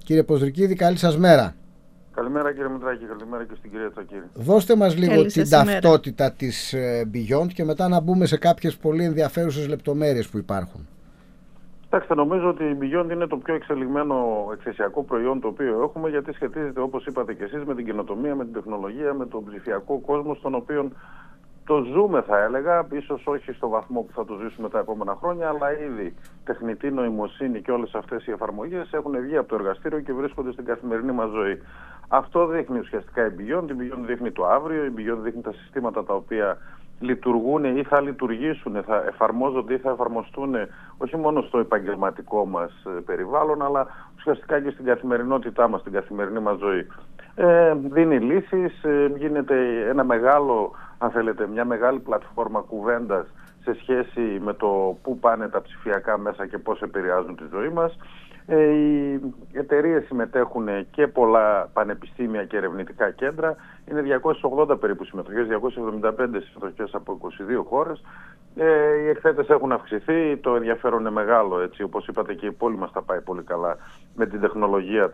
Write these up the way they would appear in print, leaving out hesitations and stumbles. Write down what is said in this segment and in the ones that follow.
Κύριε Ποζρικίδη, καλή σας μέρα. Καλημέρα κύριε Μητράκη, καλημέρα και στην κυρία Τσακύρη. Δώστε μας λίγο την ταυτότητα της Beyond και μετά να μπούμε σε κάποιες πολύ ενδιαφέρουσες λεπτομέρειες που υπάρχουν. Κοιτάξτε, νομίζω ότι η Beyond είναι το πιο εξελιγμένο εκθεσιακό προϊόν το οποίο έχουμε, γιατί σχετίζεται, όπως είπατε και εσείς, με την καινοτομία, με την τεχνολογία, με τον ψηφιακό κόσμο, στον οποίο το ζούμε, θα έλεγα, ίσως όχι στο βαθμό που θα το ζήσουμε τα επόμενα χρόνια, αλλά ήδη τεχνητή νοημοσύνη και όλες αυτές οι εφαρμογές έχουν βγει από το εργαστήριο και βρίσκονται στην καθημερινή μας ζωή. Αυτό δείχνει ουσιαστικά η Beyond. Η Beyond δείχνει το αύριο, η Beyond δείχνει τα συστήματα τα οποία λειτουργούν ή θα λειτουργήσουν, θα εφαρμόζονται ή θα εφαρμοστούν όχι μόνο στο επαγγελματικό μας περιβάλλον, αλλά ουσιαστικά και στην καθημερινότητά μας, στην καθημερινή μας ζωή. Δίνει λύσεις, γίνεται ένα μεγάλο, αν θέλετε, μια μεγάλη πλατφόρμα κουβέντας σε σχέση με το πού πάνε τα ψηφιακά μέσα και πώς επηρεάζουν τη ζωή μας. Οι εταιρείες συμμετέχουν και πολλά πανεπιστήμια και ερευνητικά κέντρα. Είναι 280 περίπου συμμετοχές, 275 συμμετοχές από 22 χώρες. Οι εκθέτες έχουν αυξηθεί, το ενδιαφέρον είναι μεγάλο, έτσι, όπως είπατε, και η πόλη μας τα πάει πολύ καλά με την τεχνολογία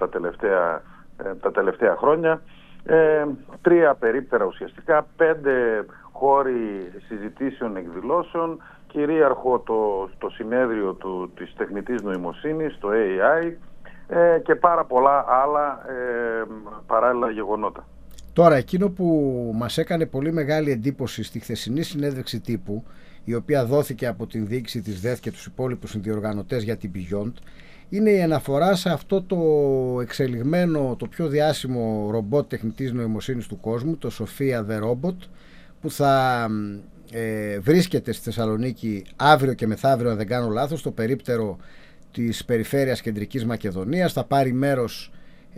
τα τελευταία χρόνια. 3 περίπτερα ουσιαστικά, 5 χώροι συζητήσεων, εκδηλώσεων, κυρίαρχο το συνέδριο της τεχνητής νοημοσύνης, το AI, και πάρα πολλά άλλα παράλληλα γεγονότα. Τώρα, εκείνο που μας έκανε πολύ μεγάλη εντύπωση στη χθεσινή συνέντευξη τύπου, η οποία δόθηκε από την διοίκηση της ΔΕΘ και τους υπόλοιπους συνδιοργανωτές για την Beyond, είναι η αναφορά σε αυτό το εξελιγμένο, το πιο διάσημο ρομπότ τεχνητής νοημοσύνης του κόσμου, το Sophia the Robot, που θα βρίσκεται στη Θεσσαλονίκη αύριο και μεθαύριο, αν δεν κάνω λάθος, στο περίπτερο της περιφέρειας Κεντρικής Μακεδονίας. Θα πάρει μέρος,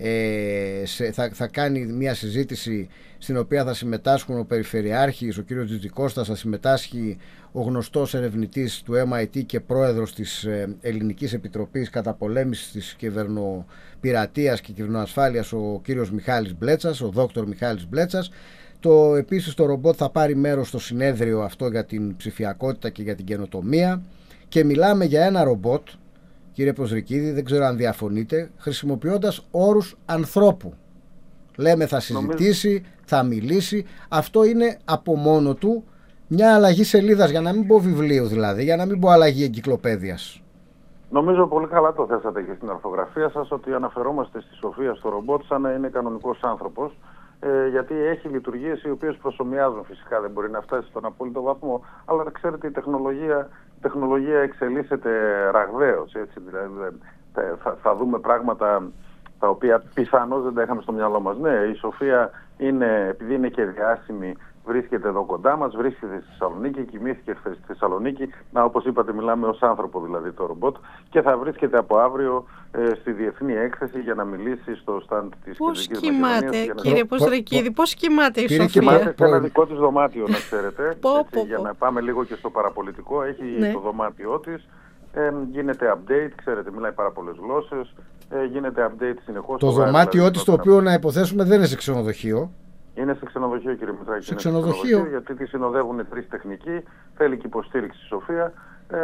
θα κάνει μια συζήτηση στην οποία θα συμμετάσχουν ο Περιφερειάρχης, ο κύριος Τζιτζικώστας, θα συμμετάσχει ο γνωστός ερευνητής του MIT και πρόεδρος της Ελληνικής Επιτροπής Καταπολέμησης της Κυβερνοπειρατείας και Κυβερνοασφάλειας, ο κύριος Μιχάλης Μπλέτσας, ο δόκτωρ Μιχάλης Μπλέτσας. Επίσης το ρομπότ θα πάρει μέρος στο συνέδριο αυτό για την ψηφιακότητα και για την καινοτομία, και μιλάμε για ένα ρομπότ, κύριε Ποζρικίδη, δεν ξέρω αν διαφωνείτε, χρησιμοποιώντας όρους ανθρώπου. Λέμε θα συζητήσει, θα μιλήσει. Αυτό είναι από μόνο του μια αλλαγή σελίδας, για να μην πω βιβλίου δηλαδή, για να μην πω αλλαγή εγκυκλοπαίδειας. Νομίζω πολύ καλά το θέσατε και στην αρθογραφία σας, ότι αναφερόμαστε στη Σοφία, στο ρομπότ, σαν να είναι κανονικός άνθρωπος, γιατί έχει λειτουργίες οι οποίες προσομοιάζουν. Φυσικά δεν μπορεί να φτάσει στον απόλυτο βαθμό, αλλά ξέρετε, η τεχνολογία εξελίσσεται ραγδαίως, έτσι, δηλαδή θα δούμε πράγματα τα οποία πιθανώς δεν τα είχαμε στο μυαλό μας. Ναι, η Σοφία επειδή είναι και διάσημη, βρίσκεται εδώ κοντά μας, βρίσκεται στη Θεσσαλονίκη, κοιμήθηκε χθες στη Θεσσαλονίκη. Όπως είπατε, μιλάμε ως άνθρωπο δηλαδή το ρομπότ, και θα βρίσκεται από αύριο στη Διεθνή Έκθεση για να μιλήσει στο στάντ της Κεντρικής Μακεδονίας. Πώς κοιμάται, κύριε Ποζρικίδη, πώς κοιμάται η Σοφία? Κοιμάται σε ένα δικό της δωμάτιο, να ξέρετε, για να πάμε λίγο και στο παραπολιτικό. Έχει το δωμάτιό της, γίνεται update, ξέρετε, μιλάει πάρα πολλές γλώσσες, γίνεται update συνεχώς. Το δωμάτιό της, το οποίο να υποθέσουμε δεν είναι σε ξενοδοχείο. Είναι σε ξενοδοχείο, κύριε Μητράκη. Σε ξενοδοχείο. Γιατί τη συνοδεύουν 3 τεχνικοί, θέλει και υποστήριξη η Σοφία.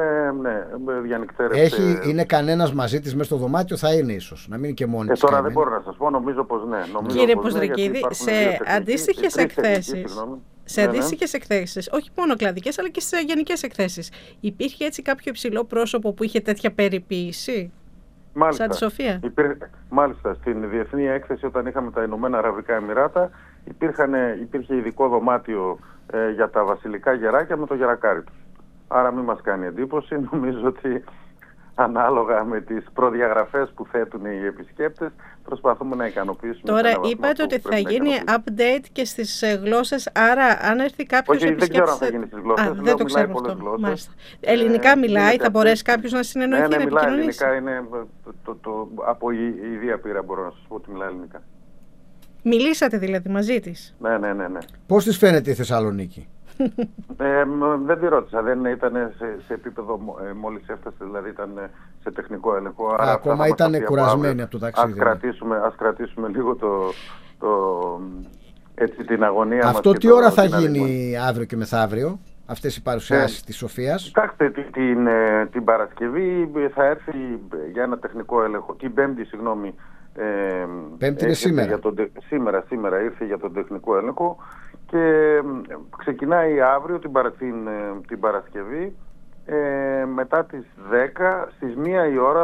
Διανυκτέρευσε. Είναι κανένας μαζί της μέσα στο δωμάτιο? Θα είναι ίσως, να μην είναι και μόνη της. Τώρα δεν μπορώ να σας πω, νομίζω πως ναι. Κύριε Ποζρικίδη, σε αντίστοιχες εκθέσεις, εκθέσεις, όχι μόνο κλαδικές, αλλά και σε γενικές εκθέσεις, υπήρχε έτσι κάποιο υψηλό πρόσωπο που είχε τέτοια περιποίηση? Μάλιστα, σαν τη Σοφία. Μάλιστα, στην Διεθνή Έκθεση, όταν είχαμε τα Ηνωμένα Αραβικά Εμιράτα, υπήρχε ειδικό δωμάτιο για τα βασιλικά γεράκια με το γερακάρι του. Άρα μην μας κάνει εντύπωση. Νομίζω ότι ανάλογα με τις προδιαγραφές που θέτουν οι επισκέπτες, προσπαθούμε να ικανοποιήσουμε. Τώρα είπατε ότι θα γίνει update και στις γλώσσες, άρα αν έρθει κάποιος επισκέπτης... Δεν ξέρω αν θα γίνει στις γλώσσες, δεν το ξέρω αυτό. Ελληνικά μιλάει, θα μπορέσει κάποιος να συνεννοηθεί, να επικοινωνήσει? Ελληνικά είναι, από ιδία πείρα μπορώ να σας πω ότι μιλάει ελληνικά. Μιλήσατε δηλαδή μαζί της? Ναι. Πώς της φαίνεται η Θεσσαλονίκη? Δεν τη ρώτησα, δεν ήταν σε επίπεδο μόλις έφτασε, δηλαδή ήταν σε τεχνικό έλεγχο. Ακόμα ήταν κουρασμένη από το ταξίδι. Ας κρατήσουμε λίγο την αγωνία μας. Αυτό τι ώρα θα γίνει αύριο και μεθαύριο, αυτές οι παρουσιάσεις της Σοφίας? Κοιτάξτε, την Παρασκευή θα έρθει για ένα τεχνικό έλεγχο, την Πέμπτη, Πέμπτη είναι σήμερα. Σήμερα ήρθε για τον τεχνικό έλεγχο και ξεκινάει αύριο την Παρασκευή. Μετά τις 10, στις 1 η ώρα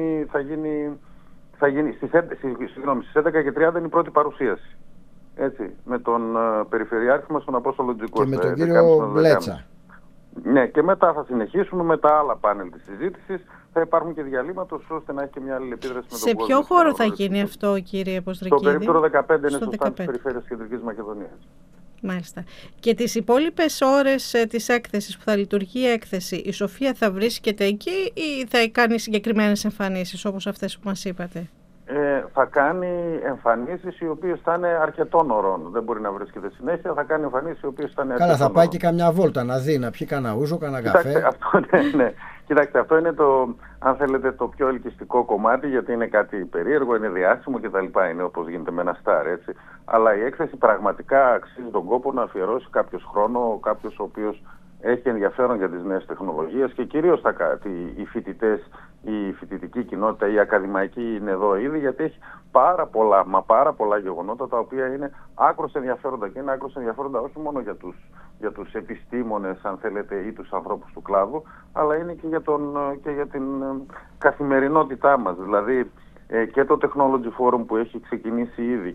στις 11:30 είναι η πρώτη παρουσίαση. Έτσι, με τον Περιφερειάρχη μας, τον Απόστολο Τζικό. Και με τον κύριο Μπλέτσα. Ναι, και μετά θα συνεχίσουμε με τα άλλα πάνελ της συζήτησης. Θα υπάρχουν και διαλύματα ώστε να έχει και μια άλλη επίδραση με τον κόσμο. Σε ποιο χώρο θα γίνει αυτό, κύριε Αποστρακίδη? Στο περίπτερο 15 είναι στο stand της Περιφέρειας Κεντρικής Μακεδονίας. Μάλιστα. Και τις υπόλοιπες ώρες της έκθεσης που θα λειτουργεί η έκθεση, η Σοφία θα βρίσκεται εκεί ή θα κάνει συγκεκριμένες εμφανίσεις όπως αυτές που μας είπατε? Θα κάνει εμφανίσεις οι οποίες θα είναι αρκετών ωρών. Δεν μπορεί να βρίσκεται συνέχεια. Θα κάνει εμφανίσεις οι οποίες θα είναι αρκετών ωρών. Καλά, θα πάει και καμιά βόλτα να δει, να πιει κανένα ούζο, κανένα καφέ. Ναι. Κοιτάξτε, αυτό είναι αν θέλετε, το πιο ελκυστικό κομμάτι, γιατί είναι κάτι περίεργο, είναι διάσημο κτλ. Είναι όπως γίνεται με ένα στάρ, έτσι. Αλλά η έκθεση πραγματικά αξίζει τον κόπο να αφιερώσει κάποιος χρόνο, κάποιος ο οποίος έχει ενδιαφέρον για τις νέες τεχνολογίες και κυρίως οι φοιτητές, η φοιτητική κοινότητα, η ακαδημαϊκή είναι εδώ ήδη, γιατί έχει πάρα πολλά γεγονότα τα οποία είναι άκρως ενδιαφέροντα και είναι άκρως ενδιαφέροντα όχι μόνο για τους επιστήμονες, αν θέλετε, ή τους ανθρώπους του κλάδου, αλλά είναι και για την καθημερινότητά μας. Δηλαδή και το Technology Forum που έχει ξεκινήσει ήδη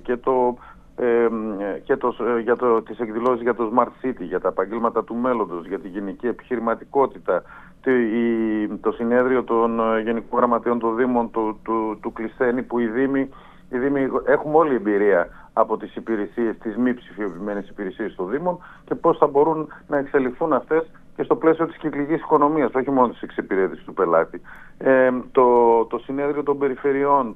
και τις εκδηλώσεις για το Smart City, για τα επαγγέλματα του μέλλοντος, για τη γενική επιχειρηματικότητα, το συνέδριο των Γενικών Γραμματέων των Δήμων του Κλεισθένη, που οι Δήμοι έχουμε όλη εμπειρία από τις υπηρεσίες, τις μη ψηφιοποιημένες υπηρεσίες των Δήμων και πώς θα μπορούν να εξελιχθούν αυτές και στο πλαίσιο της κυκλικής οικονομίας, όχι μόνο της εξυπηρέτησης του πελάτη. Το συνέδριο των περιφερειών,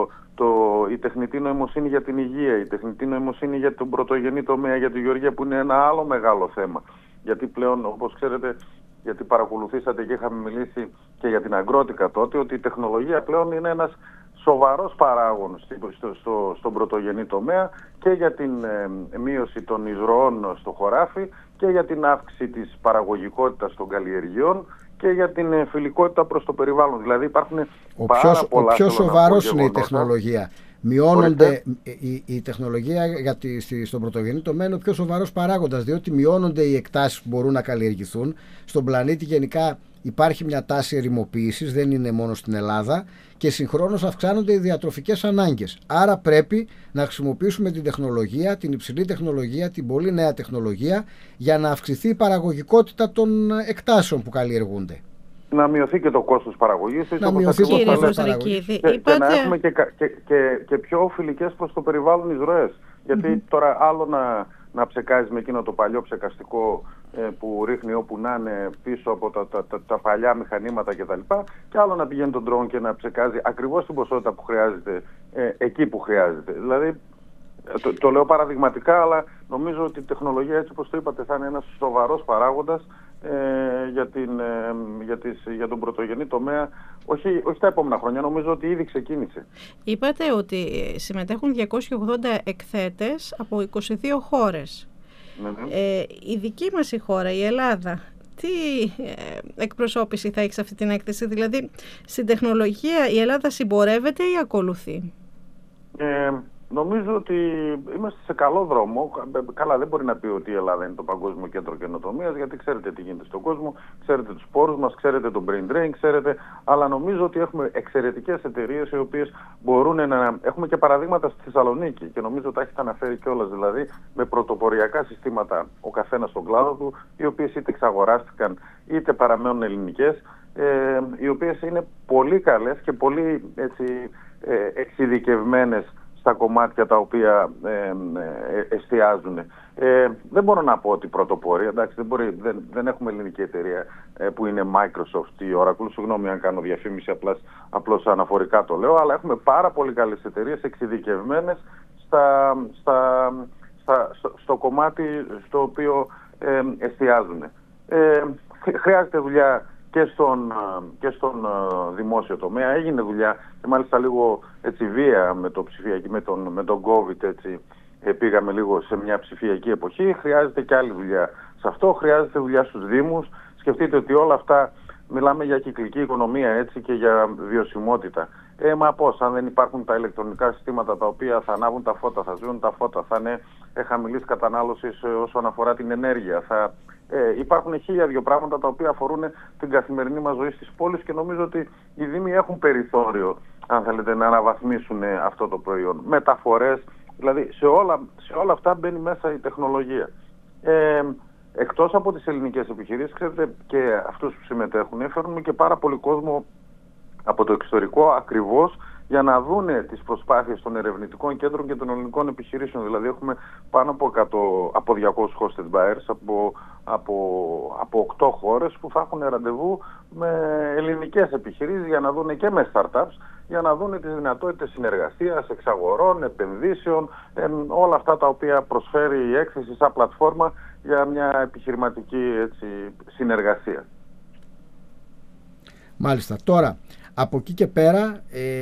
η τεχνητή νοημοσύνη για την υγεία, η τεχνητή νοημοσύνη για τον πρωτογενή τομέα, για τη γεωργία, που είναι ένα άλλο μεγάλο θέμα. Γιατί πλέον, όπως ξέρετε, γιατί παρακολουθήσατε και είχαμε μιλήσει και για την αγρότικα τότε, ότι η τεχνολογία πλέον είναι ένας σοβαρός παράγων στον πρωτογενή τομέα και για την μείωση των εισρωών στο χωράφι και για την αύξηση της παραγωγικότητας των καλλιεργειών και για την φιλικότητα προς το περιβάλλον. Δηλαδή υπάρχουν πάρα πολλά. Ο πιο σοβαρός είναι η τεχνολογία. Μειώνονται η τεχνολογία στον πρωτογενή τομέα, είναι ο πιο σοβαρός παράγοντας, διότι μειώνονται οι εκτάσεις που μπορούν να καλλιεργηθούν. Στον πλανήτη γενικά υπάρχει μια τάση ερημοποίησης, δεν είναι μόνο στην Ελλάδα, και συγχρόνως αυξάνονται οι διατροφικές ανάγκες. Άρα πρέπει να χρησιμοποιήσουμε την τεχνολογία, την υψηλή τεχνολογία, την πολύ νέα τεχνολογία, για να αυξηθεί η παραγωγικότητα των εκτάσεων που καλλιεργούνται. Να μειωθεί και το κόστος παραγωγής, να μειωθεί το κόστος παραγωγής. Και να έχουμε και πιο φιλικές προς το περιβάλλον εισρωές. Γιατί τώρα άλλο να ψεκάζεις με εκείνο το παλιό ψεκαστικό που ρίχνει όπου να είναι πίσω από τα παλιά μηχανήματα κτλ. Και άλλο να πηγαίνει τον ντρόουν και να ψεκάζει ακριβώς την ποσότητα που χρειάζεται εκεί που χρειάζεται. Δηλαδή, το λέω παραδειγματικά, αλλά νομίζω ότι η τεχνολογία, έτσι όπως το είπατε, θα είναι ένας σοβαρός παράγοντας για τον πρωτογενή τομέα, όχι τα επόμενα χρόνια, νομίζω ότι ήδη ξεκίνησε. Είπατε ότι συμμετέχουν 280 εκθέτες από 22 χώρες. Η δική μας η χώρα, η Ελλάδα, τι εκπροσώπηση θα έχει σε αυτή την έκθεση? Δηλαδή, στην τεχνολογία η Ελλάδα συμπορεύεται ή ακολουθεί? Νομίζω ότι είμαστε σε καλό δρόμο. Καλά, δεν μπορεί να πει ότι η Ελλάδα είναι το παγκόσμιο κέντρο καινοτομίας, γιατί ξέρετε τι γίνεται στον κόσμο, ξέρετε τους πόρους μας, ξέρετε το brain drain, ξέρετε. Αλλά νομίζω ότι έχουμε εξαιρετικές εταιρείες οι οποίες μπορούν να. Έχουμε και παραδείγματα στη Θεσσαλονίκη και νομίζω ότι τα έχετε αναφέρει κιόλας. Δηλαδή, με πρωτοποριακά συστήματα ο καθένας στον κλάδο του, οι οποίες είτε εξαγοράστηκαν είτε παραμένουν ελληνικές, οι οποίες είναι πολύ καλές και πολύ εξειδικευμένες στα κομμάτια τα οποία εστιάζουν. Δεν μπορώ να πω ότι πρωτοπορία, εντάξει, δεν έχουμε ελληνική εταιρεία που είναι Microsoft ή Oracle, συγγνώμη αν κάνω διαφήμιση, απλώς αναφορικά το λέω, αλλά έχουμε πάρα πολύ καλές εταιρείες εξειδικευμένες στο κομμάτι στο οποίο εστιάζουν. Χρειάζεται δουλειά και στον δημόσιο τομέα. Έγινε δουλειά και μάλιστα λίγο βία με τον COVID, πήγαμε λίγο σε μια ψηφιακή εποχή. Χρειάζεται και άλλη δουλειά σε αυτό, χρειάζεται δουλειά στους Δήμους. Σκεφτείτε ότι όλα αυτά, μιλάμε για κυκλική οικονομία και για βιωσιμότητα. Μα πώς, αν δεν υπάρχουν τα ηλεκτρονικά συστήματα τα οποία θα ανάβουν τα φώτα, θα σβήνουν τα φώτα, θα είναι χαμηλής κατανάλωσης όσον αφορά την ενέργεια. Υπάρχουν 1002 πράγματα τα οποία αφορούν την καθημερινή μας ζωή στις πόλεις και νομίζω ότι οι Δήμοι έχουν περιθώριο, αν θέλετε, να αναβαθμίσουν αυτό το προϊόν. Μεταφορές, δηλαδή σε όλα αυτά μπαίνει μέσα η τεχνολογία. Εκτός από τις ελληνικές επιχειρήσεις, ξέρετε, και αυτούς που συμμετέχουν, φέρνουμε και πάρα πολύ κόσμο από το εξωτερικό ακριβώς για να δούνε τις προσπάθειες των ερευνητικών κέντρων και των ελληνικών επιχειρήσεων. Δηλαδή έχουμε πάνω από 200 hosted buyers από 8 χώρες που θα έχουν ραντεβού με ελληνικές επιχειρήσεις για να δούνε και με startups, για να δούνε τις δυνατότητες συνεργασίας, εξαγορών, επενδύσεων, όλα αυτά τα οποία προσφέρει η έκθεση σαν πλατφόρμα για μια επιχειρηματική συνεργασία. Μάλιστα. Τώρα, από εκεί και πέρα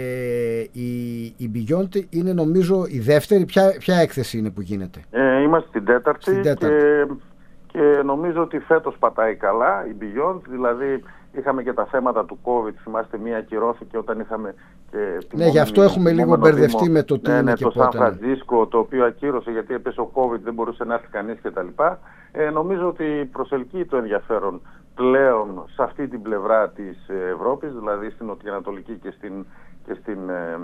η Beyond είναι νομίζω η δεύτερη. Ποια έκθεση είναι που γίνεται? Είμαστε στην τέταρτη. Και νομίζω ότι φέτος πατάει καλά η Beyond, δηλαδή είχαμε και τα θέματα του COVID, θυμάστε, μία ακυρώθηκε όταν είχαμε και ναι, γι' αυτό έχουμε λίγο μπερδευτεί με το τι είναι και το Σαν Φραντζίσκο, το οποίο ακύρωσε γιατί έπεσε ο COVID, δεν μπορούσε να έρθει κανείς κτλ. Νομίζω ότι προσελκύει το ενδιαφέρον πλέον σε αυτή την πλευρά της Ευρώπης, δηλαδή στην Νοτιοανατολική και στην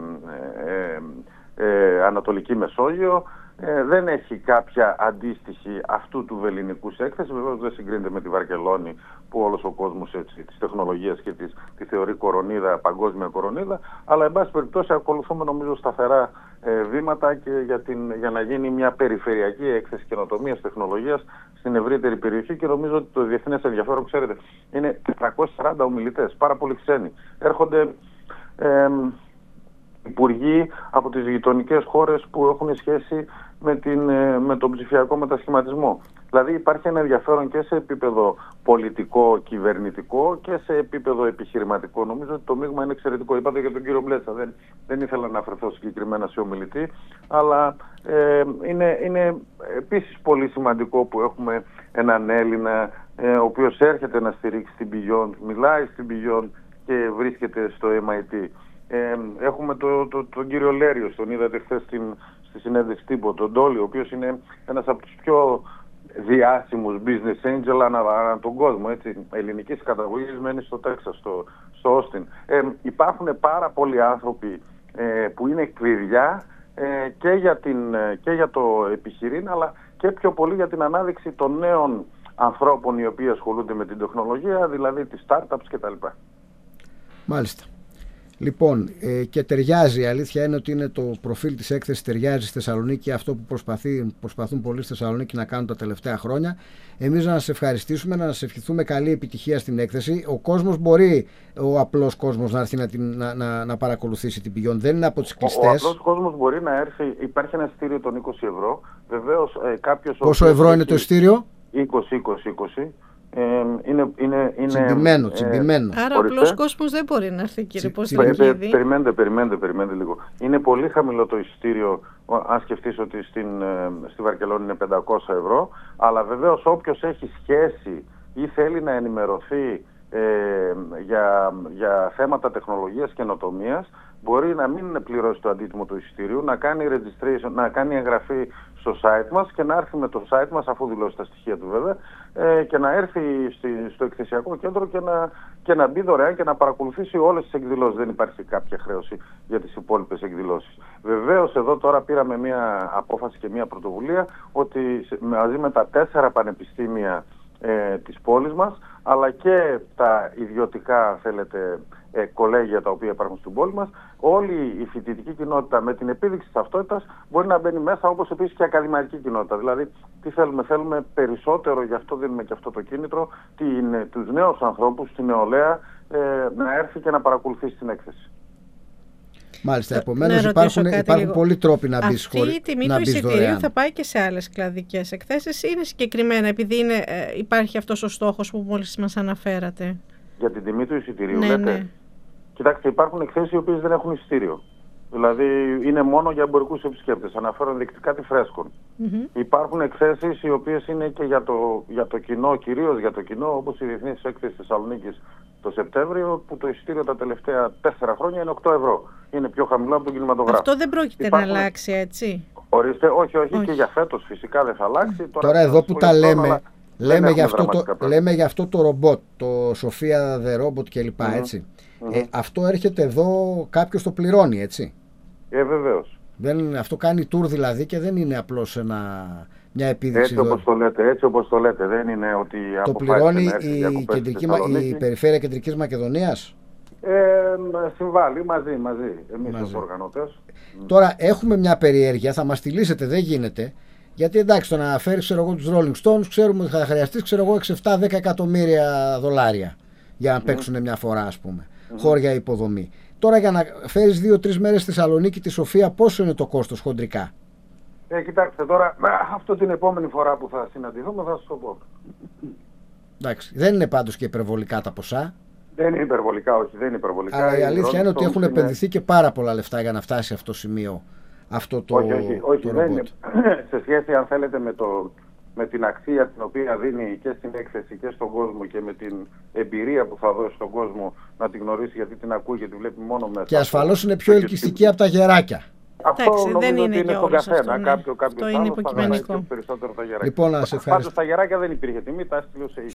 Ανατολική Μεσόγειο. Δεν έχει κάποια αντίστοιχη αυτού του βελληνικού έκθεση. Βεβαίως δεν συγκρίνεται με τη Βαρκελόνη που όλος ο κόσμος της τεχνολογίας και τη θεωρεί κορονίδα, παγκόσμια κορονίδα. Αλλά εν πάση περιπτώσει ακολουθούμε νομίζω σταθερά βήματα και για να γίνει μια περιφερειακή έκθεση καινοτομίας τεχνολογίας στην ευρύτερη περιοχή και νομίζω ότι το διεθνές ενδιαφέρον, ξέρετε, είναι 440 ομιλητές, πάρα πολλοί ξένοι. Έρχονται υπουργοί από τις γειτονικές χώρες που έχουν σχέση με τον ψηφιακό μετασχηματισμό. Δηλαδή υπάρχει ένα ενδιαφέρον και σε επίπεδο πολιτικό, κυβερνητικό και σε επίπεδο επιχειρηματικό. Νομίζω ότι το μείγμα είναι εξαιρετικό. Είπατε για τον κύριο Μπλέτσα, δεν ήθελα να αφαιρθώ συγκεκριμένα σε ομιλητή, αλλά είναι επίσης πολύ σημαντικό που έχουμε έναν Έλληνα ο οποίος έρχεται να στηρίξει την Beyond, μιλάει στην Beyond και βρίσκεται στο MIT. Έχουμε τον κύριο Λέριο, τον είδατε χθες στη συνέντευξη τύπου, τον Ντόλι, ο οποίος είναι ένας από τους πιο διάσημους business angel ανά τον κόσμο, έτσι, ελληνικής καταγωγής, μένει στο Τέξας, στο Όστιν. Υπάρχουν πάρα πολλοί άνθρωποι που είναι κλειδιά και για το επιχειρήν, αλλά και πιο πολύ για την ανάδειξη των νέων ανθρώπων οι οποίοι ασχολούνται με την τεχνολογία, δηλαδή τις startups κτλ. Μάλιστα. Λοιπόν, και ταιριάζει, η αλήθεια είναι ότι είναι το προφίλ της έκθεσης, ταιριάζει στη Θεσσαλονίκη, αυτό που προσπαθούν πολλοί στη Θεσσαλονίκη να κάνουν τα τελευταία χρόνια. Εμείς να σας ευχαριστήσουμε, να σας ευχηθούμε καλή επιτυχία στην έκθεση. Ο κόσμος μπορεί, ο απλός κόσμος, να έρθει να παρακολουθήσει την Beyond, δεν είναι από τις κλειστές. Ο απλός κόσμος μπορεί να έρθει, υπάρχει ένα εισιτήριο των 20 ευρώ. Βεβαίως, πόσο ευρώ είναι το εισιτήριο? 20. Είναι τσιμπημένο. Άρα ο απλός κόσμος δεν μπορεί να έρθει, κύριε Ποστρακίδη. Περιμένετε λίγο. Είναι πολύ χαμηλό το εισιτήριο, αν σκεφτείς ότι στη Βαρκελόνη είναι 500 ευρώ, αλλά βεβαίως όποιος έχει σχέση ή θέλει να ενημερωθεί για θέματα τεχνολογίας και καινοτομίας, μπορεί να μην πληρώσει το αντίτιμο του εισιτήριου, να κάνει registration, να κάνει εγγραφή στο site μας και να έρθει με το site μας, αφού δηλώσει τα στοιχεία του βέβαια, και να έρθει στο εκθεσιακό κέντρο και να μπει δωρεάν και να παρακολουθήσει όλες τις εκδηλώσεις. Δεν υπάρχει κάποια χρέωση για τις υπόλοιπες εκδηλώσεις. Βεβαίως εδώ τώρα πήραμε μια απόφαση και μια πρωτοβουλία ότι μαζί με τα 4 πανεπιστήμια της πόλης μας, αλλά και τα ιδιωτικά, θέλετε, κολέγια τα οποία υπάρχουν στην πόλη μας, όλη η φοιτητική κοινότητα με την επίδειξη της ταυτότητας μπορεί να μπαίνει μέσα, όπως επίσης και η ακαδημαϊκή κοινότητα. Δηλαδή, τι θέλουμε περισσότερο, γι' αυτό δίνουμε και αυτό το κίνητρο, τους νέους ανθρώπους, τη νεολαία, να έρθει και να παρακολουθήσει την έκθεση. Μάλιστα, επομένως υπάρχουν πολλοί τρόποι να μπει χωρίς. Αυτή η τιμή του εισιτηρίου θα πάει και σε άλλες κλαδικές εκθέσεις, είναι συγκεκριμένα επειδή υπάρχει αυτός ο στόχος που μόλις μας αναφέρατε? Για την τιμή του εισιτηρίου, ναι, λέτε. Ναι. Κοιτάξτε, υπάρχουν εκθέσεις οι οποίες δεν έχουν εισιτήριο. Δηλαδή είναι μόνο για εμπορικούς επισκέπτες. Αναφέρω ενδεικτικά τη Φρέσκον. Υπάρχουν εκθέσεις οι οποίες είναι και για το κοινό, κυρίως για το κοινό, όπως η Διεθνής Έκθεση Θεσσαλονίκης το Σεπτέμβριο, που το εισιτήριο τα τελευταία 4 χρόνια είναι 8 ευρώ. είναι πιο χαμηλό από τον κινηματογράφο. Αυτό δεν πρόκειται να αλλάξει, έτσι? Ορίστε, όχι, και για φέτος φυσικά δεν θα αλλάξει. Τώρα εδώ που τα λέμε για αυτό το ρομπότ, το Σοφία The Robot κλπ. Έτσι. Αυτό έρχεται εδώ, κάποιος το πληρώνει, έτσι? Βεβαίως. Αυτό κάνει tour δηλαδή και δεν είναι απλώς μια επίδειξη. Έτσι όπως το λέτε, δεν είναι ότι το πληρώνει η Περιφέρεια Κεντρικής Μακεδονίας. Συμβάλλει μαζί εμείς ως οργανωτές. Τώρα έχουμε μια περιέργεια, θα μας τη λύσετε, δεν γίνεται. Γιατί εντάξει, το να φέρεις τους Rolling Stones, ξέρουμε ότι θα χρειαστείς 6-7-10 εκατομμύρια δολάρια για να παίξουν μια φορά, ας πούμε. Χώρια υποδομή. Τώρα για να φέρεις 2-3 μέρες στη Θεσσαλονίκη τη Σοφία, πόσο είναι το κόστος χοντρικά? Κοιτάξτε τώρα, αυτό την επόμενη φορά που θα συναντηθούμε θα σας το πω. Εντάξει, δεν είναι πάντως και υπερβολικά τα ποσά. Δεν είναι υπερβολικά, όχι, δεν είναι υπερβολικά. Αλλά η αλήθεια είναι ότι έχουν επενδυθεί και πάρα πολλά λεφτά για να φτάσει σε αυτό το σημείο. Αυτό το όχι, δεν είναι. Σε σχέση, αν θέλετε, με την αξία την οποία δίνει και στην έκθεση και στον κόσμο και με την εμπειρία που θα δώσει στον κόσμο να την γνωρίσει, γιατί την ακούει και την βλέπει μόνο μέσα. Και ασφαλώς είναι πιο ελκυστική από τα γεράκια. Αυτό δεν είναι στον καθένα. Αυτό είναι υποκειμενικό. Περισσότερο τα γεράκια. Λοιπόν, να σε ευχαριστώ. Πάντως στα γεράκια δεν υπήρχε τιμή, τα έστειλε